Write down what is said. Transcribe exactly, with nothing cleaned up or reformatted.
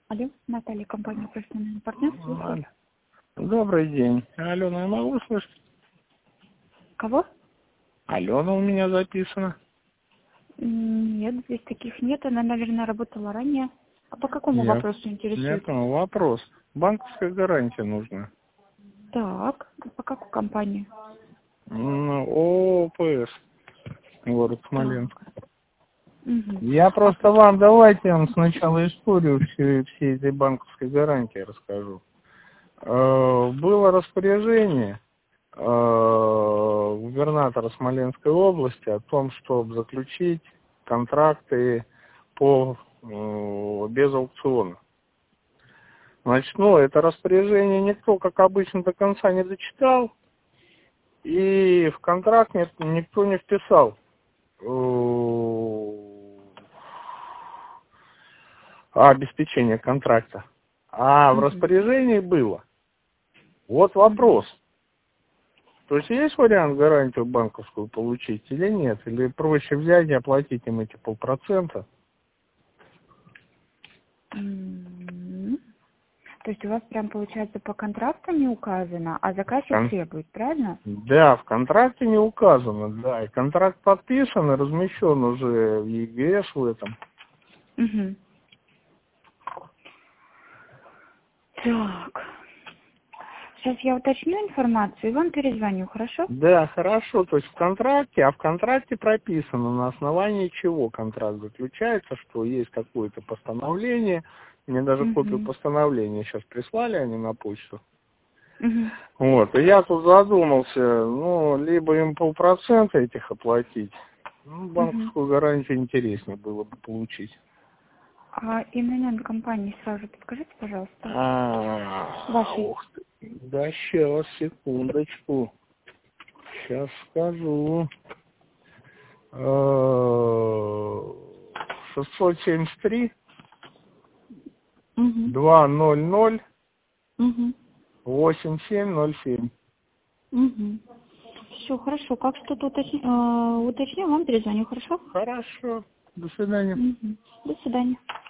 Алло, Наталья, компания «Профессиональный партнер». Алло. Добрый день. Алена, я могу слышать? Кого? Алена у меня записана. Нет, здесь таких нет. Она, наверное, работала ранее. А по какому Нет. вопросу интересует? Нет, ну, вопрос. Банковская гарантия нужна. Так, по какой компании? ООПС. Город Смоленск. Угу. Я просто вам, давайте я вам сначала историю всей, всей этой банковской гарантии расскажу. Э, Было распоряжение э, губернатора Смоленской области о том, чтобы заключить контракты по э, без аукциона. Значит, ну, это распоряжение никто, как обычно, до конца не дочитал, и в контракт никто не вписал обеспечение контракта. А в распоряжении было. Вот вопрос. То есть есть вариант гарантию банковскую получить или нет? Или проще взять и оплатить им эти полпроцента? М. То есть у вас прям получается по контракту не указано, а заказчик Кон- требует, правильно? Да, в контракте не указано, да. И контракт подписан и размещен уже в ЕГС в этом. Угу. Так. Сейчас я уточню информацию и вам перезвоню, хорошо? Да, хорошо. То есть в контракте, а в контракте прописано, на основании чего контракт заключается, что есть какое-то постановление. Мне даже копию Угу. постановления сейчас прислали они на почту. Угу. Вот, и я тут задумался, ну, либо им полпроцента этих оплатить, ну, Угу. банковскую гарантию интереснее было бы получить. А именно компании сразу подскажите, пожалуйста. А, Вашей. ух ты. Да, сейчас, секундочку. Сейчас скажу. шестьсот семьдесят три Угу. двести ноль Угу. восемь семь ноль семь. Угу. Все, хорошо. Как что-то уточню, э, уточню, вам перезвоню, хорошо? Хорошо. До свидания. Угу. До свидания.